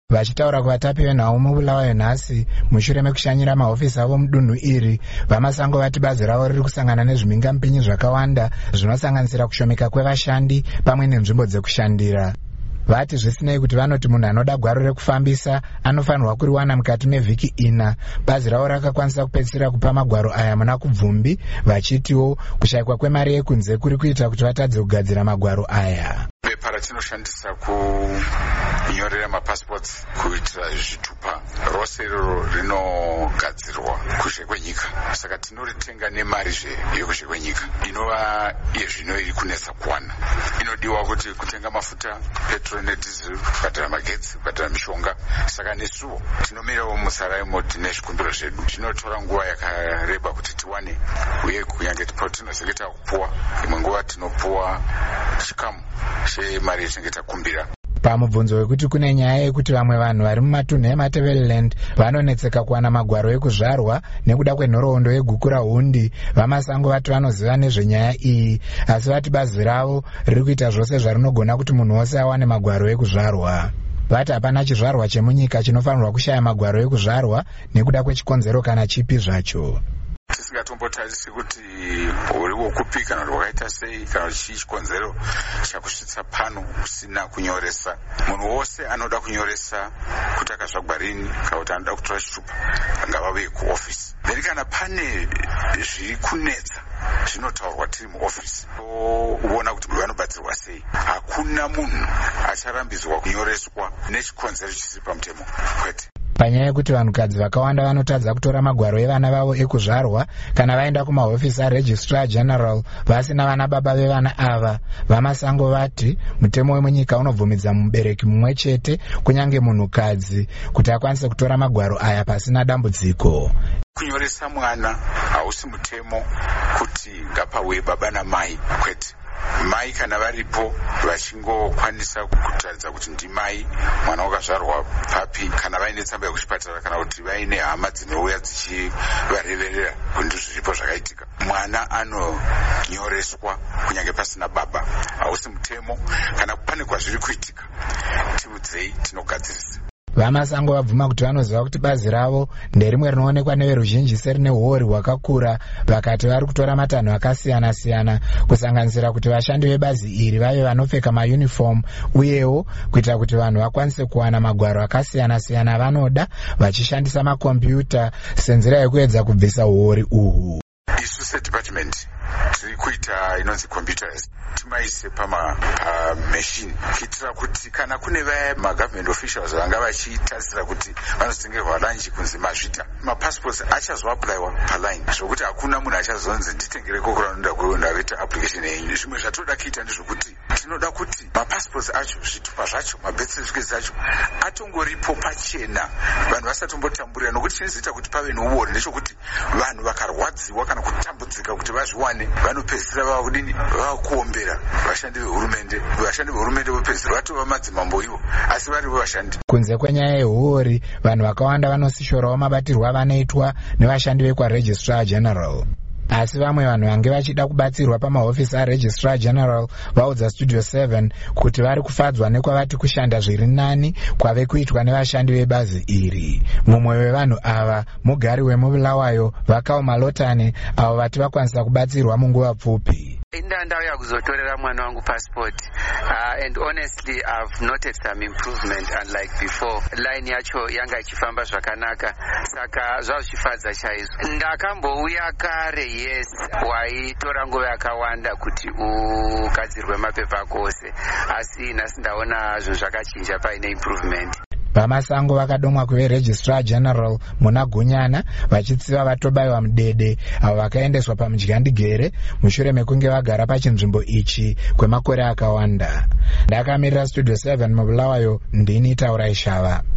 Vachitaura kuvatapi venhau mubulawayo nhasi mushure mekushanyira mahofisi avo mudunhu iri, vamasango vati bazi ravo riri kusangana nezvimhingamupinyi zvakawanda zvinosanganisira kushomeka kwevashandi pamwe nenzvimbo dzekushandira. Vati zvisinei kuti vanoti munhu anoda gwaro rekufambisa anofanirwa kuriwana mukati mevhiki 4. Bazi ravo rakakwanisa kupedzisira kupa magwaro aya muna kubvumbi, vachitiwo kushayikwa kwemari yekunze kuri kuita kuti vatadze kugadzira magwaro aya. Bepa ratinoshandisa kunyorera mapassports kuitira zvitupa rose iroro rinogadzirwa kushe kwenyika, saka tinoritenga nemarizve yekushe kwenyika inova yezvino iri kunetsa kuwana. Inodiwa kuti kutenga mafuta, petrol nedhizili, kubhadhara magetsi, kubhadhara mishonga, saka nesuwo tinomirawo musaraimo tine zvikumbiro zvedu. Zvinotora nguva yakareba kuti tiwane, uye kunyange patinozenge takupuwa imwe nguva tinopuwa chikamu chemari yetinenge takumbira. Pamubvunzo wekuti kune nyaya yekuti vamwe vanhu vari mumatunhu eMatabeleland vanonetseka kuwana magwaro ekuzvarwa nekuda kwenhoroondo yegukura hundi, vamasango vati vanoziva nezvenyaya iyi, asi vati bazi ravo riri kuita zvose zvarinogona kuti munhu wose awane magwaro ekuzvarwa. Vati hapana chizvarwa chemunyika chinofanirwa kushaya magwaro ekuzvarwa nekuda kwechikonzero kana chipi zvacho. Tisingatombotarisi kuti uri wokupi kana kuti wakaita sei kana chii chikonzero chakusvitsa pano usina kunyoresa. Munhu wose anoda kunyoresa kuti akazvagwa rini kana kuti anoda kutora chitupa ngavave kuofisi. Then kana pane zviri kunetsa zvinotaurwa tiri muofisi, toona kuti vanobatsirwa sei. Hakuna munhu acharambidzwa kunyoreswa nechikonzero chisiri pamutemo, kwete. Panyaya yekuti vanhukadzi vakawanda vanotadza kutora magwaro evana vavo ekuzvarwa kana vaenda kumahofisi aRegistrar General vasina vana baba vevana ava, vamasango vati mutemo wemunyika unobvumidza mubereki mumwe chete kunyange munhukadzi kuti akwanise kutora magwaro aya pasina dambudziko. Kunyoresa mwana hausi mutemo kuti ngapauye baba namai, kwete. Mai kana varipo vachingokwanisa kutaridza kuti ndimai mwana wakazvarwa papi, kana vaine tsamba yekuchipatara kana kuti vaine hama dzinouya dzichivareverera kuti ndizviripo zvakaitika, mwana anonyoreswa kunyange pasina baba. Hausi mutemo. Kana pane kwazviri kuitika tiudzei, tinogadzirisa. Vamasango vabvuma kuti vanoziva kuti bazi ravo nderimwe rinoonekwa neveruzhinji serine uori hwakakura, vakati vari kutora matanho akasiyana-siyana kusanganisira kuti vashandi vebazi iri vave vanopfeka mayunifomu, uyewo kuita kuti vanhu vakwanise kuwana magwaro akasiyana-siyana avanoda vachishandisa makombiyuta senzira yekuedza kubvisa uori uhwu. Isu sedepartment tiri kuita inonzi computers timaise pamamachine kuitira kuti kana kune vaya magovernment officials vanga vachitarisira kuti vanotengerwa lanji kunzi mazvita, mapassports achazoapplywa paline zvokuti hakuna munhu achazonzi nditengere kokura noda kuenda kuita application yenyu. Zvimwe zvatoda kuita ndezvokuti tinoda kuti mapassports acho, zvitupa zvacho, mabirth certificates acho atongoripo pachena, vanhu vasatombotamburira, nokuti chinozoita kuti pave nouori ndechokuti vanhu vakarwadziwa kana kutambudzika kuti vazviwane vanopedzisira vakudini, vakuombera vashandi vehurumende. Vashandi vehurumende vopedzisira vatova madzimambo ivo, asi varivo vashandi. Kunze kwenyaya yehuori, vanhu vakawanda vanosishorawo mabatirwo avanoitwa nevashandi vekwaRegistrar General. Asi vamwe vanhu vange vachida kubatsirwa pamahofisi aRegistrar General vaudza Studio 7 kuti vari kufadzwa nekwavati kushanda zviri nani kwave kuitwa nevashandi vebazi iri. Mumwe wevanhu ava mugari wemubulawayo Vakaoma Lotane, avo vati vakwanisa kubatsirwa munguva pfupi. Ndauya kuzotorera mwana wangu passport, and honestly I've noted some improvement unlike before. Line yacho yanga ichifamba zvakanaka, saka zvazvifadza chaizvo. Ndakambouya kare, yes, waitora nguva yakawanda kuti ugadzirwe mapepa ako ose, asi nhasi ndaona zvinhu zvakachinja, paine improvement. Vamasango vakadomwa kuveRegistrar General muna Gunyana vachitsiva vatobayiwa mudede avo vakaendeswa pamudyandigere mushure mekunge vagara pachinzvimbo ichi kwemakore akawanda. Ndakamirira Studio 7 mubulawayo, ndini Taurai Shava.